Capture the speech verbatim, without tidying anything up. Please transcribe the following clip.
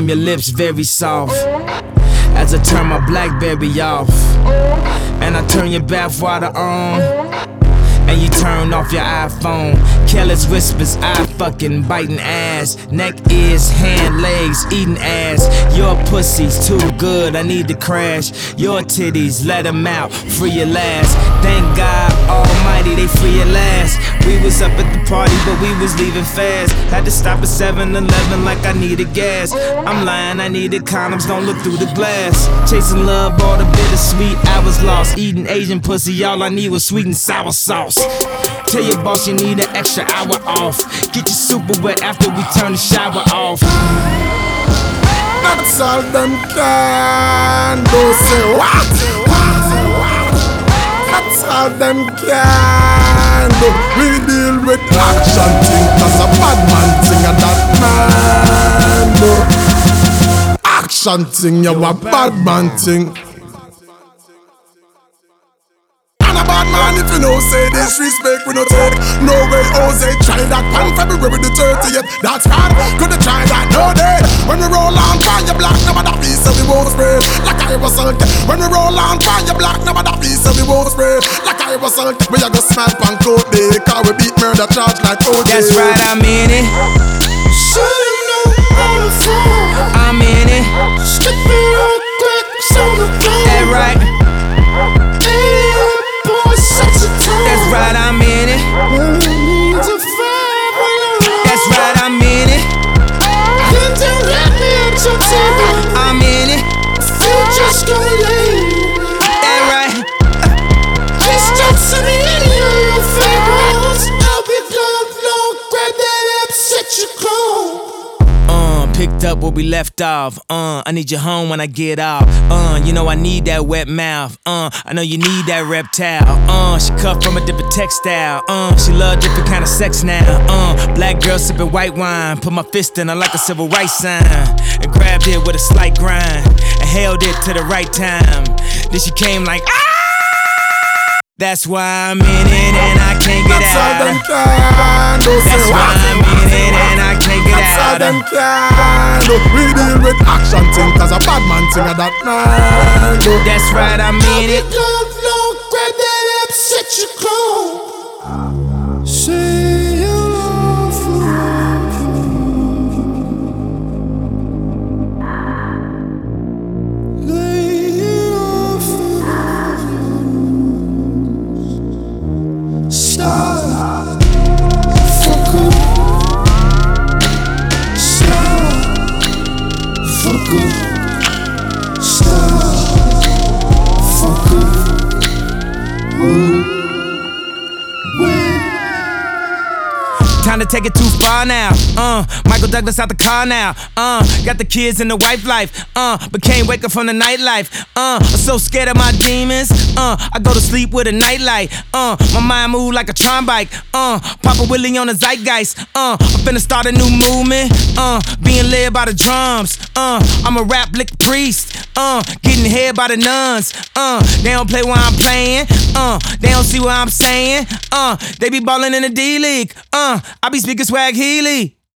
time your lips very soft as I turn my BlackBerry off, and I turn your bathwater on, and you turn off your iPhone. Careless whispers, I fucking biting ass. Neck, ears, hand, legs, eating ass. Your pussy's too good, I need to crash. Your titties, let them out, free at last. Thank God Almighty, they free at last. We was up at the party, but we was leaving fast. Had to stop at seven eleven like I needed gas. I'm lying, I needed condoms, don't look through the glass. Chasing love, all the bittersweet, I was lost. Eating Asian pussy, all I need was sweet and sour sauce. Tell your boss you need an extra hour off. Get you super wet after we turn the shower off. That's all them can do. Say what? That's all them can do. We deal with action thing, cause a bad man thing and that man do. Action thing, you a bad man thing. Bad man, if you know, say disrespect, we no take. No way, Jose, try that pan February the thirtieth. That's hard, couldn't try that, no day. When we roll on, find your black, number that piece, so we won't spray. Like I was sunk. When we roll on, find your black, number that piece, so we won't spray. Like I was sunk. We are gonna smell pan coat day, cause we beat murder charge like O J. That's right, I'm in it. So you know all the time I'm in it. Skip it real quick, so the phone. That right. That's right, I'm in it. That's right, I'm in it. I'm in it. Just go lay. That right. Just don't send me any of your favorites. I'll be glove low, grab that app, set your clothes. Uh, picked up where we left off. Uh, I need you home when I get off. Uh, you know I need that wet mouth. Uh, I know you need that reptile. Uh, she cut from a different textile. Uh, she love different kind of sex now. Uh, black girl sipping white wine. Put my fist in her like a civil rights sign, and grabbed it with a slight grind, and held it to the right time. Then she came like ah. That's why I'm in it and I can't get That's all out. them can do. That's why I'm in it and I can't get That's all out. them can do. We deal with action thing, cause a bad man thing of that man do. That's right, I'm in it. Glove low, grab that app, set your clothes. Say you love forever. Lay it off. Stop. Fuck up. Stop. Fuck up. Stop. Fuck up. Ooh. Time to take it too far now. Uh, Michael Douglas out the car now. Uh, got the kids and the wife life. Uh, but can't wake up from the nightlife. Uh, I'm so scared of my demons. Uh, I go to sleep with a nightlight. Uh, my mind move like a Tron bike. Uh, Papa Willie on the zeitgeist. Uh, I'm finna start a new movement. Uh, being led by the drums. Uh, I'm a rap lick priest. Uh, getting head by the nuns. Uh, they don't play where I'm playing. Uh, they don't see what I'm saying. Uh, they be ballin' in the D League. Uh, I be speaking swag Healy.